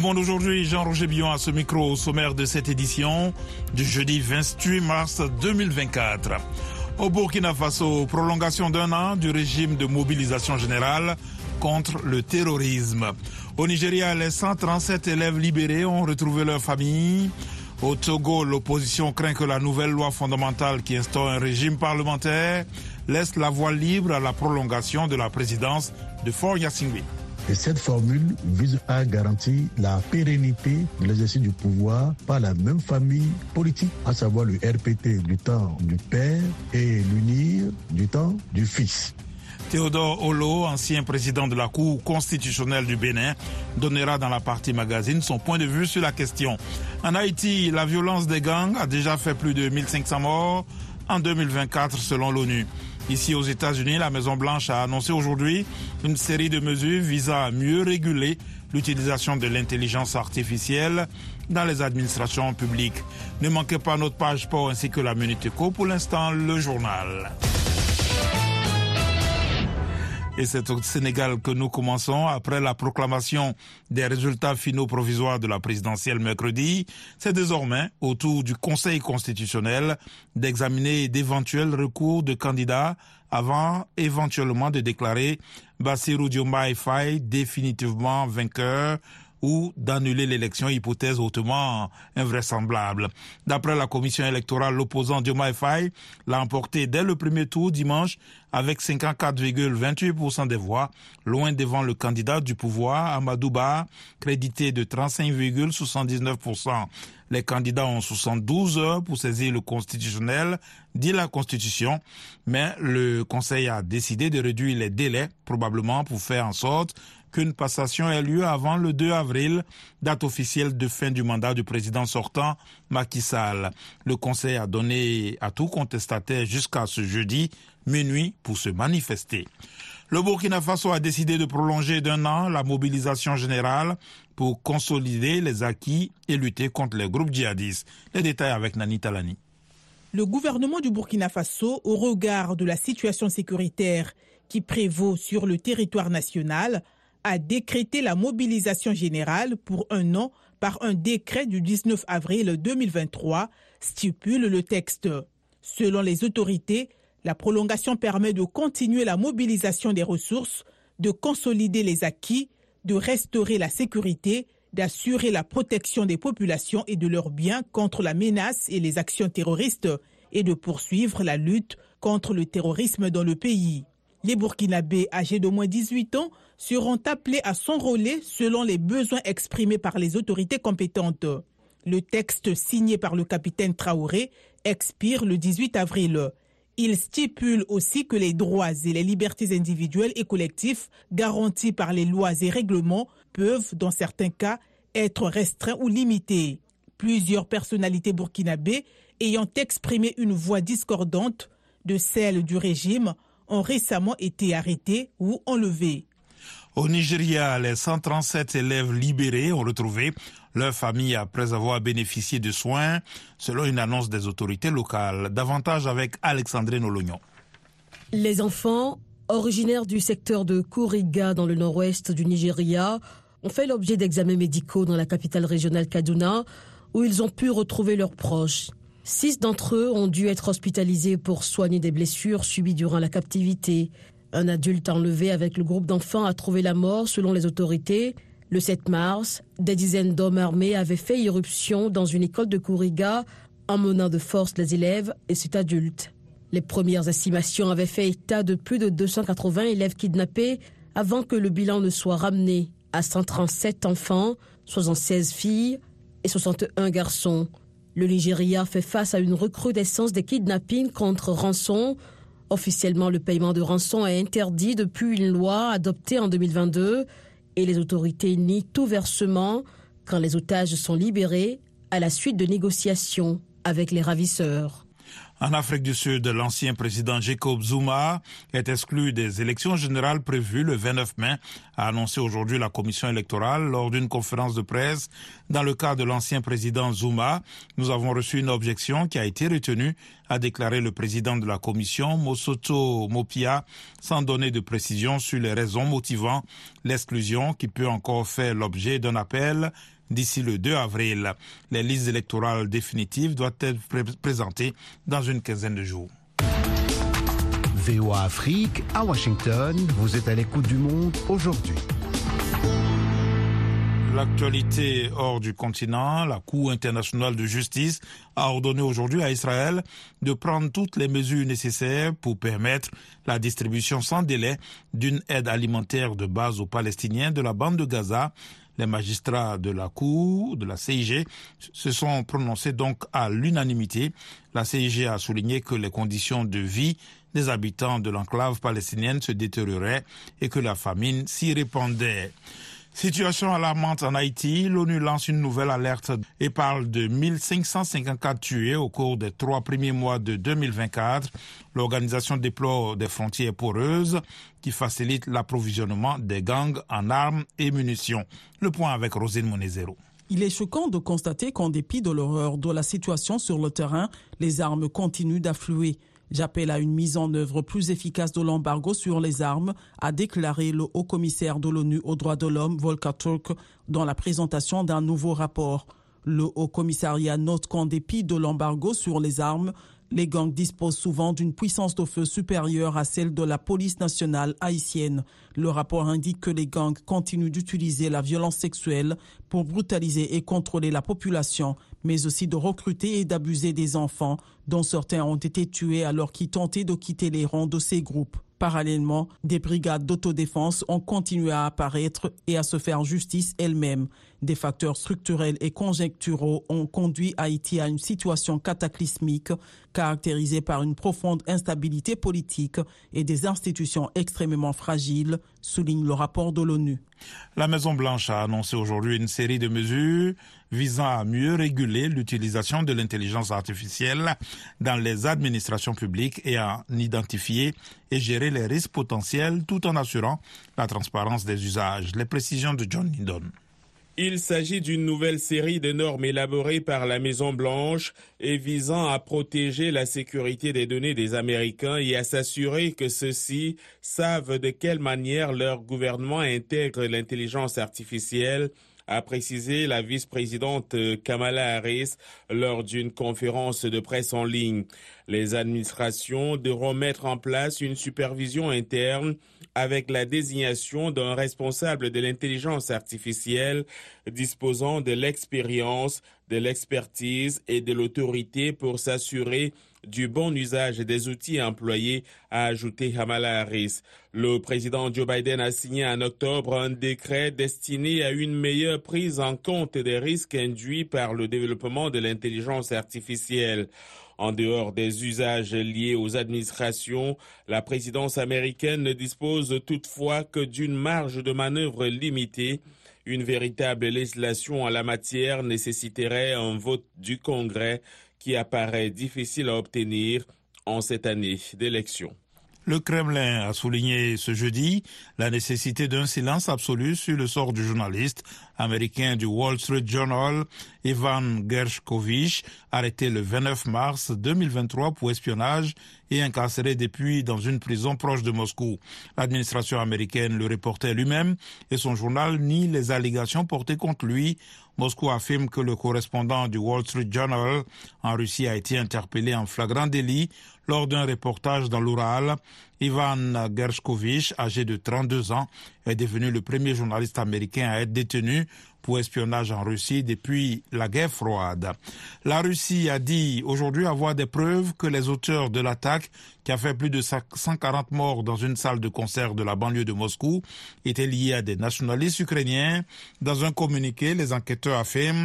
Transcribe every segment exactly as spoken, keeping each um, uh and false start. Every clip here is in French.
Monde aujourd'hui, Jean-Roger Billon à ce micro au sommaire de cette édition du jeudi vingt-huit mars deux mille vingt-quatre. Au Burkina Faso, prolongation d'un an du régime de mobilisation générale contre le terrorisme. Au Nigeria, les cent trente-sept élèves libérés ont retrouvé leur famille. Au Togo, l'opposition craint que la nouvelle loi fondamentale qui instaure un régime parlementaire laisse la voie libre à la prolongation de la présidence de Faure Gnassingbé. Et cette formule vise à garantir la pérennité de l'exercice du pouvoir par la même famille politique, à savoir le R P T du temps du père et l'UNIR du temps du fils. Théodore Olo, ancien président de la Cour constitutionnelle du Bénin, donnera dans la partie magazine son point de vue sur la question. En Haïti, la violence des gangs a déjà fait plus de mille cinq cents morts en deux mille vingt-quatre selon l'ONU. Ici aux États-Unis, la Maison-Blanche a annoncé aujourd'hui une série de mesures visant à mieux réguler l'utilisation de l'intelligence artificielle dans les administrations publiques. Ne manquez pas notre page sport ainsi que la Minute Éco. Pour l'instant, le journal. Et c'est au Sénégal que nous commençons. Après la proclamation des résultats finaux provisoires de la présidentielle mercredi, c'est désormais au tour du Conseil constitutionnel d'examiner d'éventuels recours de candidats avant éventuellement de déclarer Bassirou Diomaye Faye définitivement vainqueur ou d'annuler l'élection, hypothèse hautement invraisemblable. D'après la commission électorale, l'opposant Diomaye Faye l'a emporté dès le premier tour dimanche avec cinquante-quatre virgule vingt-huit pour cent des voix, loin devant le candidat du pouvoir, Amadou Ba, crédité de trente-cinq virgule soixante-dix-neuf pour cent. Les candidats ont soixante-douze heures pour saisir le constitutionnel, dit la Constitution, mais le Conseil a décidé de réduire les délais, probablement pour faire en sorte qu'une passation ait lieu avant le deux avril, date officielle de fin du mandat du président sortant Macky Sall. Le Conseil a donné à tout contestataire jusqu'à ce jeudi minuit pour se manifester. Le Burkina Faso a décidé de prolonger d'un an la mobilisation générale pour consolider les acquis et lutter contre les groupes djihadistes. Les détails avec Nani Talani. Le gouvernement du Burkina Faso, au regard de la situation sécuritaire qui prévaut sur le territoire national, a décrété la mobilisation générale pour un an par un décret du dix-neuf avril deux mille vingt-trois, stipule le texte. Selon les autorités, la prolongation permet de continuer la mobilisation des ressources, de consolider les acquis, de restaurer la sécurité, d'assurer la protection des populations et de leurs biens contre la menace et les actions terroristes et de poursuivre la lutte contre le terrorisme dans le pays. Les Burkinabés âgés d'au moins dix-huit ans seront appelés à s'enrôler selon les besoins exprimés par les autorités compétentes. Le texte signé par le capitaine Traoré expire le dix-huit avril. Il stipule aussi que les droits et les libertés individuelles et collectifs garantis par les lois et règlements peuvent, dans certains cas, être restreints ou limités. Plusieurs personnalités burkinabées ayant exprimé une voix discordante de celle du régime ont récemment été arrêtés ou enlevés. Au Nigeria, les cent trente-sept élèves libérés ont retrouvé leur famille après avoir bénéficié de soins, selon une annonce des autorités locales. Davantage avec Alexandrine Olognon. Les enfants, originaires du secteur de Kuriga dans le nord-ouest du Nigeria, ont fait l'objet d'examens médicaux dans la capitale régionale Kaduna, où ils ont pu retrouver leurs proches. Six d'entre eux ont dû être hospitalisés pour soigner des blessures subies durant la captivité. Un adulte enlevé avec le groupe d'enfants a trouvé la mort selon les autorités. Le sept mars, des dizaines d'hommes armés avaient fait irruption dans une école de Kuriga, emmenant de force les élèves et cet adulte. Les premières estimations avaient fait état de plus de deux cent quatre-vingts élèves kidnappés avant que le bilan ne soit ramené à cent trente-sept enfants, soixante-seize filles et soixante et un garçons. Le Nigeria fait face à une recrudescence des kidnappings contre rançon. Officiellement, le paiement de rançon est interdit depuis une loi adoptée en deux mille vingt-deux et les autorités nient tout versement quand les otages sont libérés à la suite de négociations avec les ravisseurs. En Afrique du Sud, l'ancien président Jacob Zuma est exclu des élections générales prévues le vingt-neuf mai, a annoncé aujourd'hui la commission électorale lors d'une conférence de presse. Dans le cas de l'ancien président Zuma, nous avons reçu une objection qui a été retenue, a déclaré le président de la commission, Mosoto Mopia, sans donner de précision sur les raisons motivant l'exclusion qui peut encore faire l'objet d'un appel d'ici le deux avril. Les listes électorales définitives doivent être pré- présentées dans une quinzaine de jours. V O A Afrique, à Washington, vous êtes à l'écoute du monde aujourd'hui. L'actualité hors du continent, la Cour internationale de justice a ordonné aujourd'hui à Israël de prendre toutes les mesures nécessaires pour permettre la distribution sans délai d'une aide alimentaire de base aux Palestiniens de la bande de Gaza. Les magistrats de la Cour, de la C I G, se sont prononcés donc à l'unanimité. La C I G a souligné que les conditions de vie des habitants de l'enclave palestinienne se détérioraient et que la famine s'y répandait. Situation alarmante en Haïti, l'ONU lance une nouvelle alerte et parle de mille cinq cent cinquante-quatre tués au cours des trois premiers mois de deux mille vingt-quatre. L'organisation déplore des frontières poreuses qui facilitent l'approvisionnement des gangs en armes et munitions. Le point avec Rosine Monezero. Il est choquant de constater qu'en dépit de l'horreur de la situation sur le terrain, les armes continuent d'affluer. J'appelle à une mise en œuvre plus efficace de l'embargo sur les armes, a déclaré le haut-commissaire de l'ONU aux droits de l'homme, Volker Turk, dans la présentation d'un nouveau rapport. Le haut-commissariat note qu'en dépit de l'embargo sur les armes, les gangs disposent souvent d'une puissance de feu supérieure à celle de la police nationale haïtienne. Le rapport indique que les gangs continuent d'utiliser la violence sexuelle pour brutaliser et contrôler la population, mais aussi de recruter et d'abuser des enfants, dont certains ont été tués alors qu'ils tentaient de quitter les rangs de ces groupes. Parallèlement, des brigades d'autodéfense ont continué à apparaître et à se faire justice elles-mêmes. Des facteurs structurels et conjoncturaux ont conduit Haïti à une situation cataclysmique caractérisée par une profonde instabilité politique et des institutions extrêmement fragiles, souligne le rapport de l'ONU. La Maison-Blanche a annoncé aujourd'hui une série de mesures visant à mieux réguler l'utilisation de l'intelligence artificielle dans les administrations publiques et à identifier et gérer les risques potentiels tout en assurant la transparence des usages. Les précisions de John Lindon. Il s'agit d'une nouvelle série de normes élaborées par la Maison-Blanche et visant à protéger la sécurité des données des Américains et à s'assurer que ceux-ci savent de quelle manière leur gouvernement intègre l'intelligence artificielle, a précisé la vice-présidente Kamala Harris lors d'une conférence de presse en ligne. Les administrations devront mettre en place une supervision interne avec la désignation d'un responsable de l'intelligence artificielle disposant de l'expérience, de l'expertise et de l'autorité pour s'assurer du bon usage des outils employés, a ajouté Kamala Harris. Le président Joe Biden a signé en octobre un décret destiné à une meilleure prise en compte des risques induits par le développement de l'intelligence artificielle. En dehors des usages liés aux administrations, la présidence américaine ne dispose toutefois que d'une marge de manœuvre limitée. Une véritable législation en la matière nécessiterait un vote du Congrès qui apparaît difficile à obtenir en cette année d'élection. Le Kremlin a souligné ce jeudi la nécessité d'un silence absolu sur le sort du journaliste américain du Wall Street Journal, Evan Gershkovich, arrêté le vingt-neuf mars deux mille vingt-trois pour espionnage et incarcéré depuis dans une prison proche de Moscou. L'administration américaine le reportait lui-même et son journal nie les allégations portées contre lui. Moscou affirme que le correspondant du Wall Street Journal en Russie a été interpellé en flagrant délit lors d'un reportage dans l'Oural. Ivan Gershkovich, âgé de trente-deux ans, est devenu le premier journaliste américain à être détenu pour espionnage en Russie depuis la guerre froide. La Russie a dit aujourd'hui avoir des preuves que les auteurs de l'attaque qui a fait plus de cent quarante morts dans une salle de concert de la banlieue de Moscou étaient liés à des nationalistes ukrainiens. Dans un communiqué, les enquêteurs affirment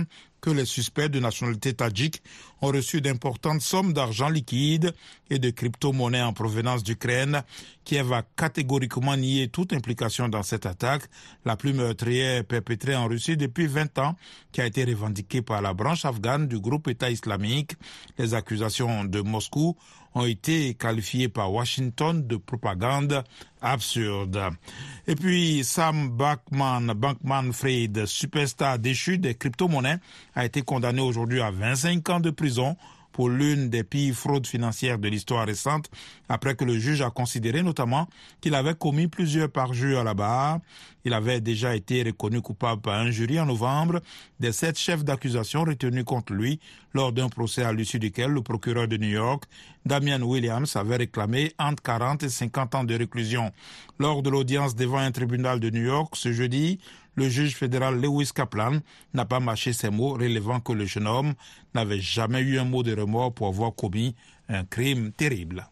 que les suspects de nationalité tadjik ont reçu d'importantes sommes d'argent liquide et de crypto-monnaies en provenance d'Ukraine. Kiev a catégoriquement nié toute implication dans cette attaque, la plus meurtrière perpétrée en Russie depuis vingt ans, qui a été revendiquée par la branche afghane du groupe État islamique. Les accusations de Moscou ont été qualifiées par Washington de propagande absurde. Et puis Sam Bankman, Bankman-Fried, superstar déchu des crypto-monnaies, a été condamné aujourd'hui à vingt-cinq ans de prison pour l'une des pires fraudes financières de l'histoire récente, après que le juge a considéré notamment qu'il avait commis plusieurs parjures à la barre. Il avait déjà été reconnu coupable par un jury en novembre des sept chefs d'accusation retenus contre lui lors d'un procès à l'issue duquel le procureur de New York, Damian Williams, avait réclamé entre quarante et cinquante ans de réclusion. Lors de l'audience devant un tribunal de New York ce jeudi, le juge fédéral Lewis Kaplan n'a pas mâché ses mots, relevant que le jeune homme n'avait jamais eu un mot de remords pour avoir commis un crime terrible.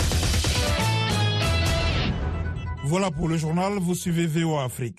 Voilà pour le journal, vous suivez V O A Afrique.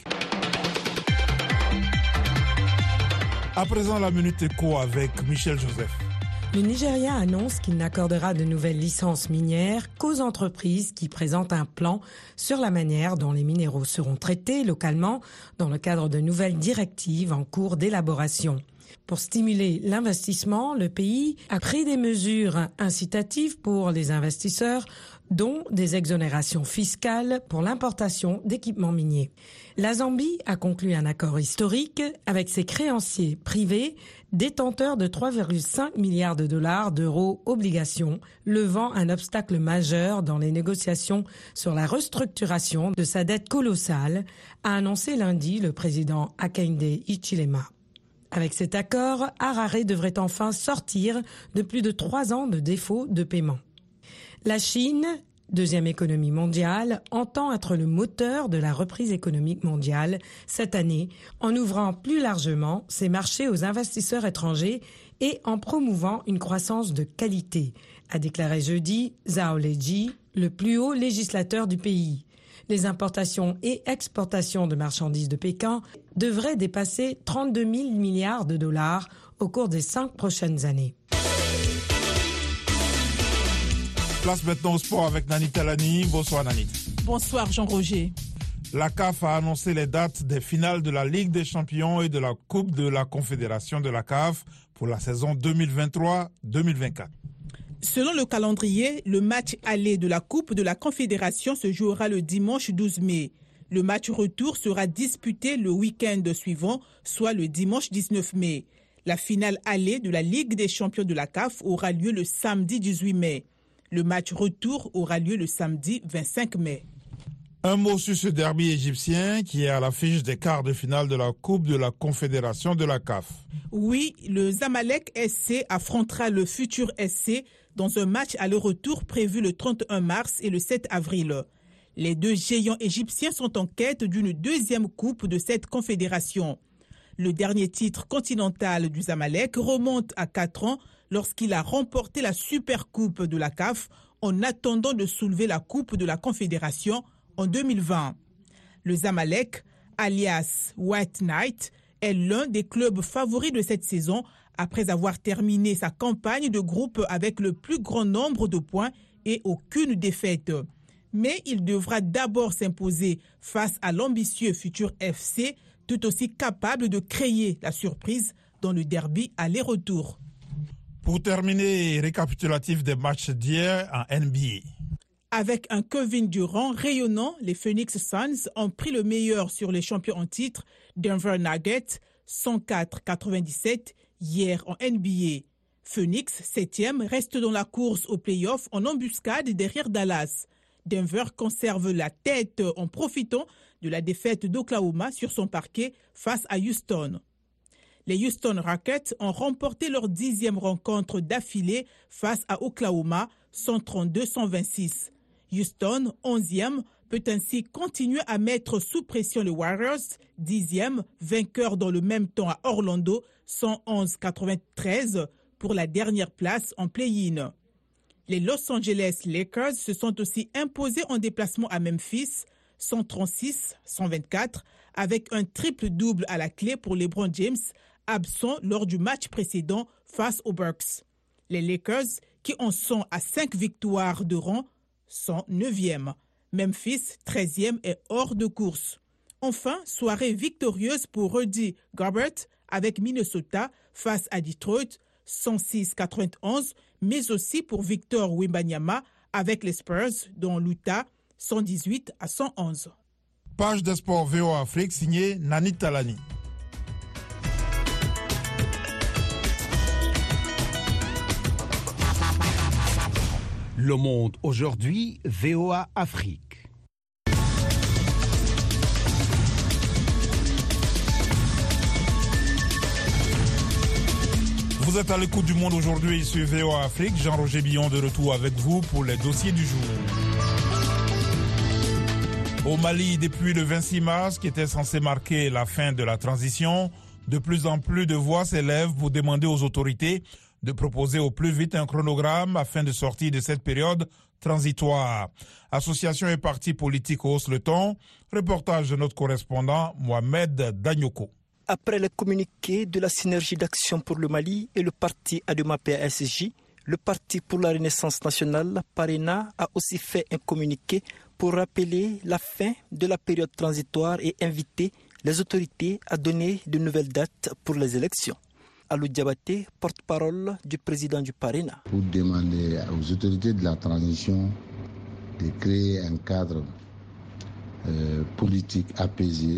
À présent, la Minute Éco avec Michel Joseph. Le Nigeria annonce qu'il n'accordera de nouvelles licences minières qu'aux entreprises qui présentent un plan sur la manière dont les minéraux seront traités localement dans le cadre de nouvelles directives en cours d'élaboration. Pour stimuler l'investissement, le pays a pris des mesures incitatives pour les investisseurs, dont des exonérations fiscales pour l'importation d'équipements miniers. La Zambie a conclu un accord historique avec ses créanciers privés, détenteurs de trois virgule cinq milliards de dollars d'euros obligations, levant un obstacle majeur dans les négociations sur la restructuration de sa dette colossale, a annoncé lundi le président Hakainde Hichilema. Avec cet accord, Harare devrait enfin sortir de plus de trois ans de défaut de paiement. La Chine, deuxième économie mondiale, entend être le moteur de la reprise économique mondiale cette année en ouvrant plus largement ses marchés aux investisseurs étrangers et en promouvant une croissance de qualité, a déclaré jeudi Zhao Leji, le plus haut législateur du pays. Les importations et exportations de marchandises de Pékin devraient dépasser trente-deux mille milliards de dollars au cours des cinq prochaines années. Place maintenant au sport avec Nani Talani. Bonsoir Nani. Bonsoir Jean-Roger. La C A F a annoncé les dates des finales de la Ligue des Champions et de la Coupe de la Confédération de la C A F pour la saison deux mille vingt-trois deux mille vingt-quatre. Selon le calendrier, le match aller de la Coupe de la Confédération se jouera le dimanche douze mai. Le match retour sera disputé le week-end suivant, soit le dimanche dix-neuf mai. La finale aller de la Ligue des Champions de la C A F aura lieu le samedi dix-huit mai. Le match retour aura lieu le samedi vingt-cinq mai. Un mot sur ce derby égyptien qui est à l'affiche des quarts de finale de la Coupe de la Confédération de la C A F. Oui, le Zamalek S C affrontera le futur S C dans un match aller-retour prévu le trente et un mars et le sept avril. Les deux géants égyptiens sont en quête d'une deuxième coupe de cette confédération. Le dernier titre continental du Zamalek remonte à quatre ans lorsqu'il a remporté la Supercoupe de la C A F en attendant de soulever la Coupe de la Confédération en deux mille vingt. Le Zamalek, alias White Knight, est l'un des clubs favoris de cette saison après avoir terminé sa campagne de groupe avec le plus grand nombre de points et aucune défaite. Mais il devra d'abord s'imposer face à l'ambitieux futur F C, tout aussi capable de créer la surprise dans le derby aller-retour. Pour terminer, récapitulatif des matchs d'hier en N B A. Avec un Kevin Durant rayonnant, les Phoenix Suns ont pris le meilleur sur les champions en titre, Denver Nuggets, cent quatre à quatre-vingt-dix-sept, hier en N B A. Phoenix, septième, reste dans la course aux playoffs en embuscade derrière Dallas. Denver conserve la tête en profitant de la défaite d'Oklahoma sur son parquet face à Houston. Les Houston Rockets ont remporté leur dixième rencontre d'affilée face à Oklahoma, cent trente-deux à cent vingt-six. Houston, onzième, peut ainsi continuer à mettre sous pression les Warriors, dixième, vainqueur dans le même temps à Orlando, cent onze à quatre-vingt-treize, pour la dernière place en play-in. Les Los Angeles Lakers se sont aussi imposés en déplacement à Memphis, cent trente-six à cent vingt-quatre, avec un triple-double à la clé pour LeBron James, absents lors du match précédent face aux Bucks. Les Lakers, qui en sont à cinq victoires de rang, sont neuvième. Memphis, treizième, est hors de course. Enfin, soirée victorieuse pour Rudy Gobert avec Minnesota face à Detroit, cent six à quatre-vingt-onze, mais aussi pour Victor Wembanyama avec les Spurs, dont l'Utah, cent dix-huit à cent onze. Page de sport V O A Afrique signée Nani Talani. Le Monde aujourd'hui, V O A Afrique. Vous êtes à l'écoute du Monde aujourd'hui sur V O A Afrique. Jean-Roger Billon de retour avec vous pour les dossiers du jour. Au Mali, depuis le vingt-six mars, qui était censé marquer la fin de la transition, de plus en plus de voix s'élèvent pour demander aux autorités de proposer au plus vite un chronogramme afin de sortir de cette période transitoire. Associations et partis politiques haussent le ton. Reportage de notre correspondant Mohamed Danyoko. Après le communiqué de la synergie d'action pour le Mali et le parti Adema P A S J, le parti pour la Renaissance nationale, Parena, a aussi fait un communiqué pour rappeler la fin de la période transitoire et inviter les autorités à donner de nouvelles dates pour les élections. Alou Diabaté, porte-parole du président du Parena. Pour demander aux autorités de la transition de créer un cadre euh, politique apaisé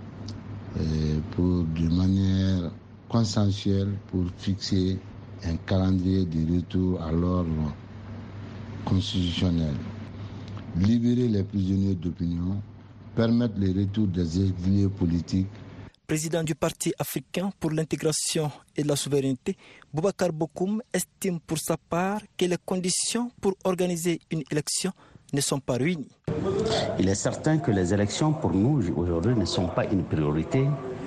euh, pour de manière consensuelle pour fixer un calendrier de retour à l'ordre constitutionnel, libérer les prisonniers d'opinion, permettre le retour des exilés politiques. Président du Parti africain pour l'intégration et la souveraineté, Boubacar Bokoum estime pour sa part que les conditions pour organiser une élection ne sont pas réunies. Il est certain que les élections pour nous aujourd'hui ne sont pas une priorité.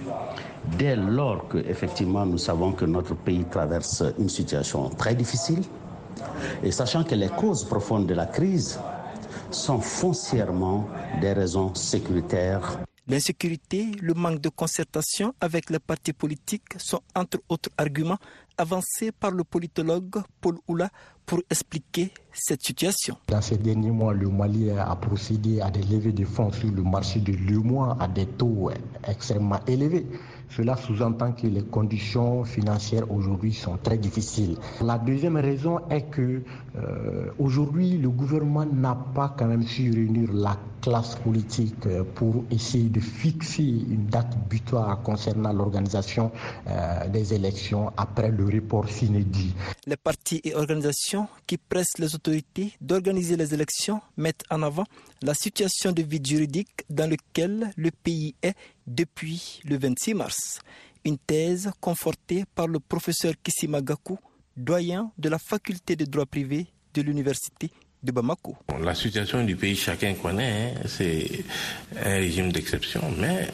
Dès lors que effectivement nous savons que notre pays traverse une situation très difficile et sachant que les causes profondes de la crise sont foncièrement des raisons sécuritaires. L'insécurité, le manque de concertation avec les partis politiques sont entre autres arguments avancés par le politologue Paul Oula pour expliquer cette situation. Dans ces derniers mois, le Mali a procédé à des levées de fonds sur le marché de l'U M O A à des taux extrêmement élevés. Cela sous-entend que les conditions financières aujourd'hui sont très difficiles. La deuxième raison est que euh, aujourd'hui le gouvernement n'a pas quand même su réunir la classe politique pour essayer de fixer une date butoir concernant l'organisation euh, des élections après le report s'inédit. Les partis et organisations qui pressent les autorités d'organiser les élections mettent en avant la situation de vide juridique dans laquelle le pays est depuis le vingt-six mars. Une thèse confortée par le professeur Kissima Gakou, doyen de la faculté de droit privé de l'université de Bamako. La situation du pays, chacun connaît, hein, c'est un régime d'exception, mais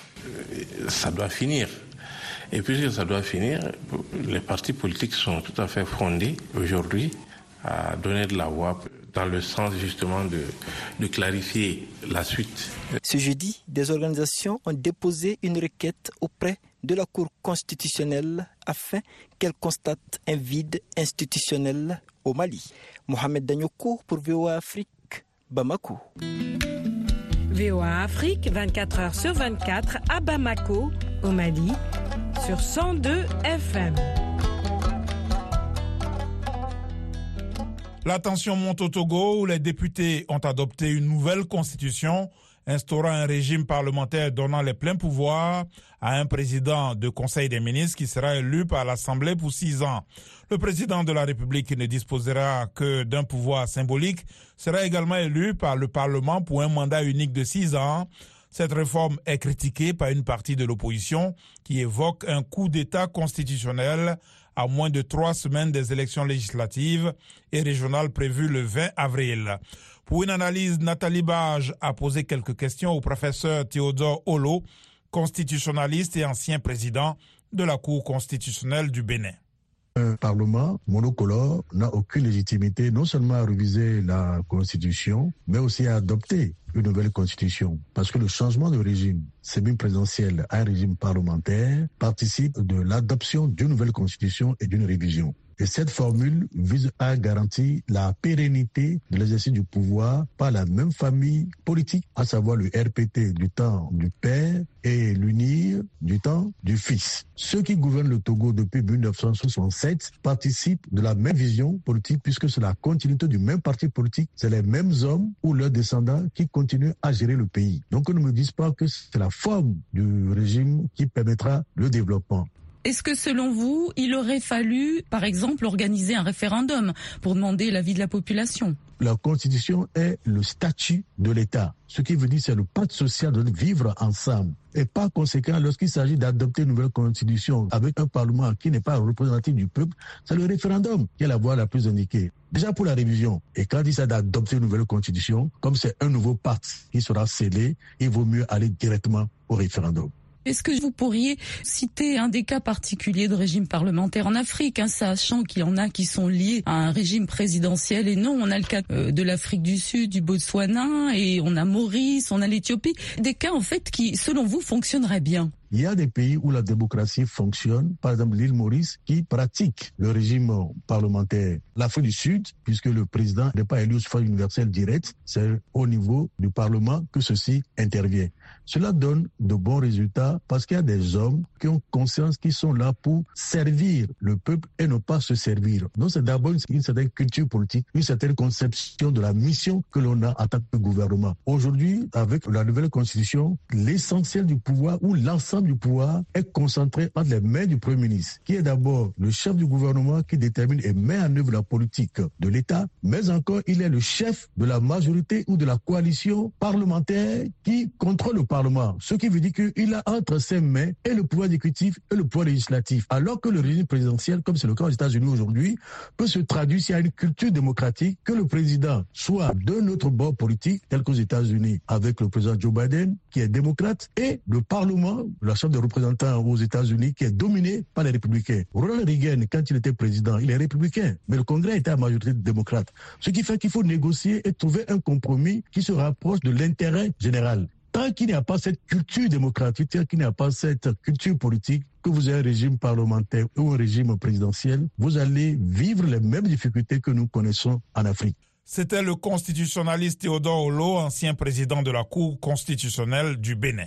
ça doit finir. Et puisque ça doit finir, les partis politiques sont tout à fait fondés aujourd'hui à donner de la voix dans le sens justement de, de clarifier la suite. Ce jeudi, des organisations ont déposé une requête auprès de la Cour constitutionnelle afin qu'elle constate un vide institutionnel au Mali. Mohamed Danyoko pour V O A Afrique, Bamako. V O A Afrique, vingt-quatre heures sur vingt-quatre à Bamako, au Mali, sur cent deux F M. La tension monte au Togo où les députés ont adopté une nouvelle constitution instaurant un régime parlementaire donnant les pleins pouvoirs à un président de Conseil des ministres qui sera élu par l'Assemblée pour six ans. Le président de la République ne disposera que d'un pouvoir symbolique, sera également élu par le Parlement pour un mandat unique de six ans. Cette réforme est critiquée par une partie de l'opposition qui évoque un coup d'État constitutionnel à moins de trois semaines des élections législatives et régionales prévues le vingt avril. Pour une analyse, Nathalie Bage a posé quelques questions au professeur Théodore Olo, constitutionnaliste et ancien président de la Cour constitutionnelle du Bénin. Un Parlement monocolore n'a aucune légitimité non seulement à réviser la Constitution, mais aussi à adopter une nouvelle constitution. Parce que le changement de régime semi-présidentiel à un régime parlementaire participe de l'adoption d'une nouvelle constitution et d'une révision. Et cette formule vise à garantir la pérennité de l'exercice du pouvoir par la même famille politique, à savoir le R P T du temps du père et l'U N I R du temps du fils. Ceux qui gouvernent le Togo depuis mille neuf cent soixante-sept participent de la même vision politique puisque c'est la continuité du même parti politique, c'est les mêmes hommes ou leurs descendants qui continuent à gérer le pays. Donc ne me disent pas que c'est la forme du régime qui permettra le développement. Est-ce que selon vous, il aurait fallu, par exemple, organiser un référendum pour demander l'avis de la population ? La Constitution est le statut de l'État. Ce qui veut dire c'est le pacte social de vivre ensemble. Et par conséquent, lorsqu'il s'agit d'adopter une nouvelle Constitution avec un Parlement qui n'est pas représentatif du peuple, c'est le référendum qui est la voie la plus indiquée. Déjà pour la révision. Et quand il s'agit d'adopter une nouvelle Constitution, comme c'est un nouveau pacte qui sera scellé, il vaut mieux aller directement au référendum. Est-ce que vous pourriez citer un des cas particuliers de régime parlementaire en Afrique, hein, sachant qu'il y en a qui sont liés à un régime présidentiel et non, on a le cas euh, de l'Afrique du Sud, du Botswana, et on a Maurice, on a l'Éthiopie, des cas en fait qui, selon vous, fonctionneraient bien. Il y a des pays où la démocratie fonctionne, par exemple l'île Maurice, qui pratique le régime parlementaire. L'Afrique du Sud, puisque le président n'est pas élu au suffrage universel direct, c'est au niveau du Parlement que ceci intervient. Cela donne de bons résultats parce qu'il y a des hommes qui ont conscience qu'ils sont là pour servir le peuple et ne pas se servir. Donc c'est d'abord une, une certaine culture politique, une certaine conception de la mission que l'on a en tant que gouvernement. Aujourd'hui, avec la nouvelle constitution, l'essentiel du pouvoir ou l'ensemble du pouvoir est concentré entre les mains du Premier ministre, qui est d'abord le chef du gouvernement qui détermine et met en œuvre la politique de l'État, mais encore il est le chef de la majorité ou de la coalition parlementaire qui contrôle le Parlement. Ce qui veut dire qu'il a entre ses mains et le pouvoir exécutif et le pouvoir législatif. Alors que le régime présidentiel, comme c'est le cas aux États-Unis aujourd'hui, peut se traduire s'il y a une culture démocratique, que le président soit d'un autre bord politique, tel qu'aux États-Unis, avec le président Joe Biden, qui est démocrate, et le Parlement, la Chambre des représentants aux États-Unis, qui est dominée par les républicains. Ronald Reagan, quand il était président, il est républicain, mais le Congrès était à majorité démocrate. Ce qui fait qu'il faut négocier et trouver un compromis qui se rapproche de l'intérêt général. Tant qu'il n'y a pas cette culture démocratique, tant qu'il n'y a pas cette culture politique, que vous ayez un régime parlementaire ou un régime présidentiel, vous allez vivre les mêmes difficultés que nous connaissons en Afrique. C'était le constitutionnaliste Théodore Olo, ancien président de la Cour constitutionnelle du Bénin.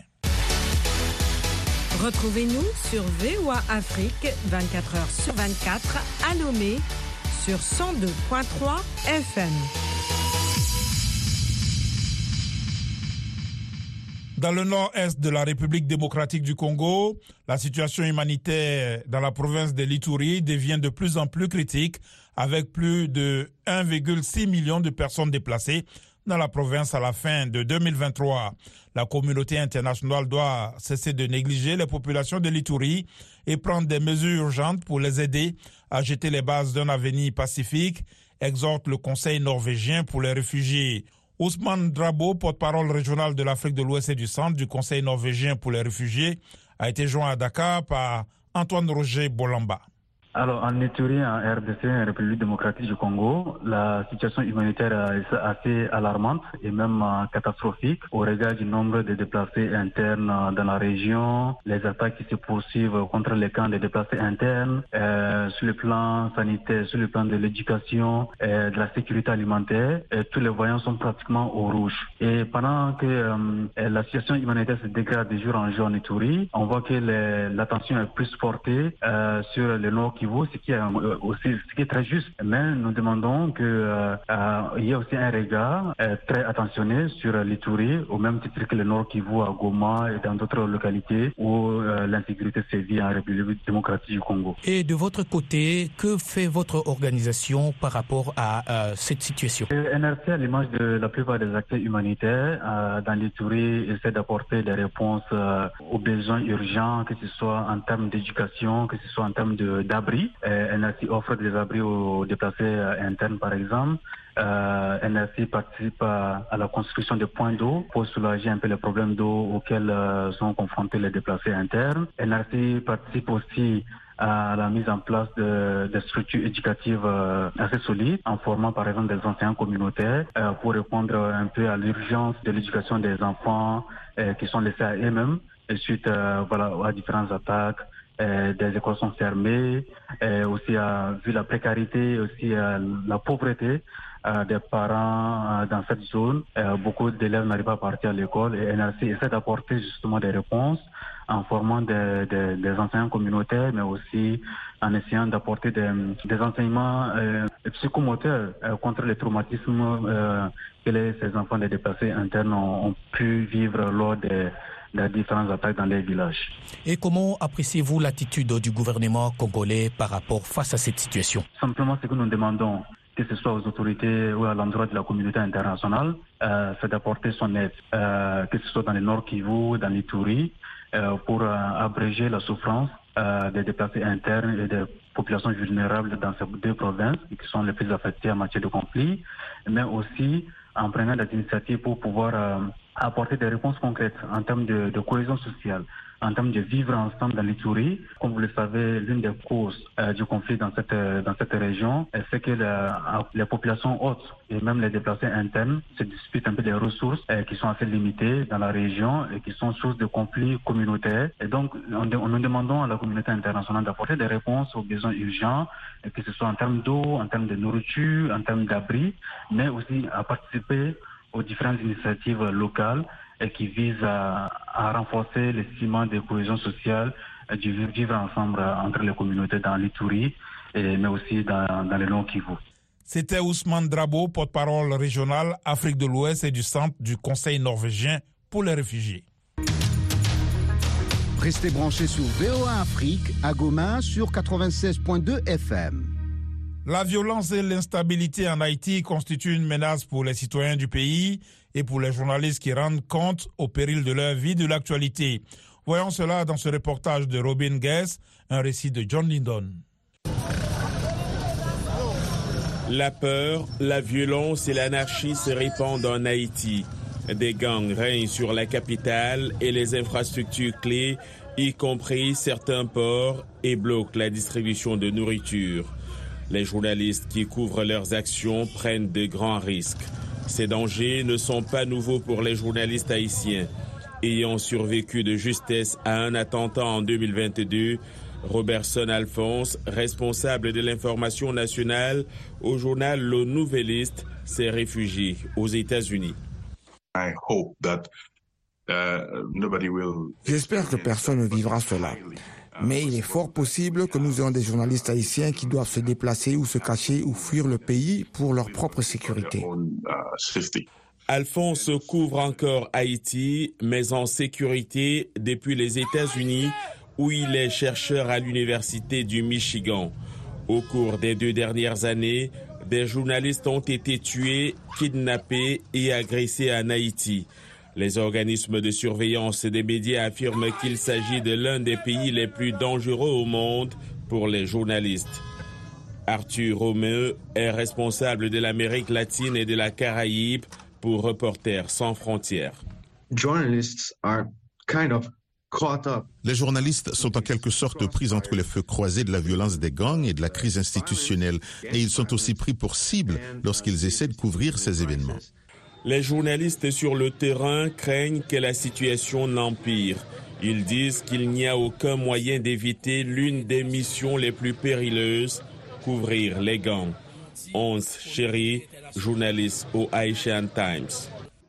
Retrouvez-nous sur V O A Afrique vingt-quatre heures sur vingt-quatre à Lomé sur cent deux virgule trois F M. Dans le nord-est de la République démocratique du Congo, la situation humanitaire dans la province de l'Ituri devient de plus en plus critique, avec plus de un virgule six million de personnes déplacées dans la province à la fin de deux mille vingt-trois. La communauté internationale doit cesser de négliger les populations de l'Ituri et prendre des mesures urgentes pour les aider à jeter les bases d'un avenir pacifique, exhorte le Conseil norvégien pour les réfugiés. Ousmane Drabo, porte-parole régional de l'Afrique de l'Ouest et du Centre du Conseil norvégien pour les réfugiés, a été joint à Dakar par Antoine Roger Bolamba. Alors, en Ituri, en R D C, en République démocratique du Congo, la situation humanitaire est assez alarmante et même catastrophique au regard du nombre de déplacés internes dans la région, les attaques qui se poursuivent contre les camps de déplacés internes, euh, sur le plan sanitaire, sur le plan de l'éducation, euh, de la sécurité alimentaire, et tous les voyants sont pratiquement au rouge. Et pendant que euh, la situation humanitaire se dégrade de jour en jour en Ituri, on voit que les, l'attention est plus portée euh, sur le nord Kivu, ce qui est euh, aussi ce qui est très juste. Mais nous demandons que euh, euh, il y ait aussi un regard euh, très attentionné sur l'Ituri, au même titre que le nord Kivu à Goma et dans d'autres localités où euh, l'insécurité sévit en République démocratique du Congo. Et de votre côté, que fait votre organisation par rapport à euh, cette situation? Le N R C, à l'image de la plupart des acteurs humanitaires euh, dans l'Ituri, essaie d'apporter des réponses euh, aux besoins urgents, que ce soit en termes d'éducation, que ce soit en termes de, d'abri abris. Euh, N R C offre des abris aux déplacés internes, par exemple. Euh, N R C participe à, à la construction de points d'eau pour soulager un peu les problèmes d'eau auxquels euh, sont confrontés les déplacés internes. N R C participe aussi à la mise en place de, de structures éducatives euh, assez solides, en formant par exemple des enseignants communautaires euh, pour répondre un peu à l'urgence de l'éducation des enfants euh, qui sont laissés à eux-mêmes et suite euh, voilà, à différentes attaques. Euh, des écoles sont fermées, euh, aussi euh, vu la précarité, aussi euh, la pauvreté euh, des parents euh, dans cette zone. Euh, beaucoup d'élèves n'arrivent pas à partir à l'école et N R C essaie d'apporter justement des réponses en formant des, des, des enseignants communautaires, mais aussi en essayant d'apporter des, des enseignements euh, psychomoteurs euh, contre les traumatismes euh, que les, ces enfants des déplacés internes ont, ont pu vivre lors des des différentes attaques dans les villages. Et comment appréciez-vous l'attitude du gouvernement congolais par rapport face à cette situation? Simplement, ce que nous demandons, que ce soit aux autorités ou à l'endroit de la communauté internationale, euh, c'est d'apporter son aide, euh, que ce soit dans le Nord Kivu, dans l'Ituri, euh, pour euh, abréger la souffrance euh, des déplacés internes et des populations vulnérables dans ces deux provinces qui sont les plus affectées en matière de conflit, mais aussi en prenant des initiatives pour pouvoir euh, apporter des réponses concrètes en termes de, de cohésion sociale, en termes de vivre ensemble dans l'Ituri. Comme vous le savez, l'une des causes euh, du conflit dans cette, dans cette région, c'est que la, les populations hautes et même les déplacés internes se disputent un peu des ressources euh, qui sont assez limitées dans la région et qui sont source de conflits communautaires. Et donc, on, on nous demandons à la communauté internationale d'apporter des réponses aux besoins urgents, que ce soit en termes d'eau, en termes de nourriture, en termes d'abri, mais aussi à participer aux différentes initiatives locales et qui visent à, à renforcer le ciment de cohésion sociale, du vivre ensemble entre les communautés dans l'Ituri, et, mais aussi dans, dans le Nord Kivu. C'était Ousmane Drabo, porte-parole régional Afrique de l'Ouest et du centre du Conseil norvégien pour les réfugiés. Restez branchés sur V O A Afrique à Goma sur quatre-vingt-seize point deux F M. La violence et l'instabilité en Haïti constituent une menace pour les citoyens du pays et pour les journalistes qui rendent compte au péril de leur vie de l'actualité. Voyons cela dans ce reportage de Robin Guess, un récit de John Lindon. La peur, la violence et l'anarchie se répandent en Haïti. Des gangs règnent sur la capitale et les infrastructures clés, y compris certains ports, et bloquent la distribution de nourriture. Les journalistes qui couvrent leurs actions prennent de grands risques. Ces dangers ne sont pas nouveaux pour les journalistes haïtiens. Ayant survécu de justesse à un attentat en deux mille vingt-deux, Robertson Alphonse, responsable de l'information nationale au journal Le Nouvelliste, s'est réfugié aux États-Unis. J'espère que personne ne vivra cela. Mais il est fort possible que nous ayons des journalistes haïtiens qui doivent se déplacer ou se cacher ou fuir le pays pour leur propre sécurité. Alphonse couvre encore Haïti, mais en sécurité depuis les États-Unis, où il est chercheur à l'Université du Michigan. Au cours des deux dernières années, des journalistes ont été tués, kidnappés et agressés en Haïti. Les organismes de surveillance des médias affirment qu'il s'agit de l'un des pays les plus dangereux au monde pour les journalistes. Arthur Romeu est responsable de l'Amérique latine et de la Caraïbe pour Reporters sans frontières. Les journalistes sont en quelque sorte pris entre les feux croisés de la violence des gangs et de la crise institutionnelle, et ils sont aussi pris pour cible lorsqu'ils essaient de couvrir ces événements. Les journalistes sur le terrain craignent que la situation n'empire. Ils disent qu'il n'y a aucun moyen d'éviter l'une des missions les plus périlleuses, couvrir les gangs. Onze Chéri, journaliste au Haitian Times.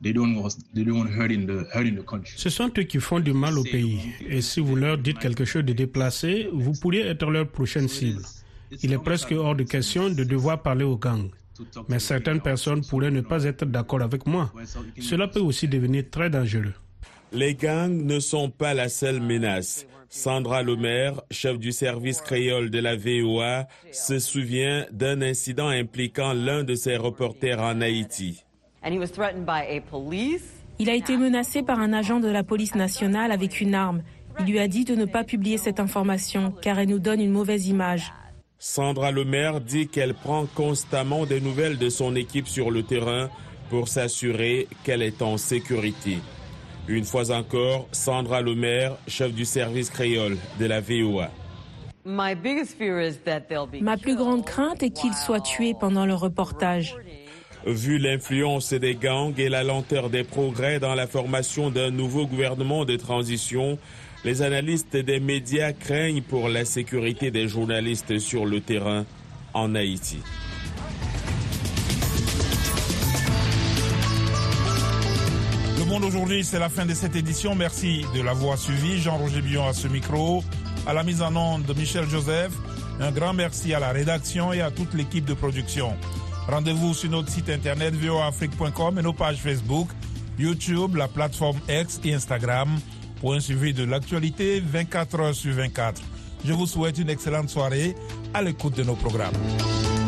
Ce sont eux qui font du mal au pays. Et si vous leur dites quelque chose de déplacé, vous pourriez être leur prochaine cible. Il est presque hors de question de devoir parler aux gangs. Mais certaines personnes pourraient ne pas être d'accord avec moi. Cela peut aussi devenir très dangereux. Les gangs ne sont pas la seule menace. Sandra Lemaire, chef du service créole de la V O A, se souvient d'un incident impliquant l'un de ses reporters en Haïti. Il a été menacé par un agent de la police nationale avec une arme. Il lui a dit de ne pas publier cette information car elle nous donne une mauvaise image. Sandra Lemaire dit qu'elle prend constamment des nouvelles de son équipe sur le terrain pour s'assurer qu'elle est en sécurité. Une fois encore, Sandra Lemaire, chef du service créole de la V O A. Ma plus grande crainte est qu'ils soient tués pendant le reportage. Vu l'influence des gangs et la lenteur des progrès dans la formation d'un nouveau gouvernement de transition, les analystes des médias craignent pour la sécurité des journalistes sur le terrain en Haïti. Le Monde aujourd'hui, c'est la fin de cette édition. Merci de l'avoir suivi. Jean-Roger Billon à ce micro. À la mise en onde de Michel Joseph. Un grand merci à la rédaction et à toute l'équipe de production. Rendez-vous sur notre site internet v o a afrique point com et nos pages Facebook, YouTube, la plateforme X et Instagram pour un suivi de l'actualité vingt-quatre heures sur vingt-quatre. Je vous souhaite une excellente soirée à l'écoute de nos programmes.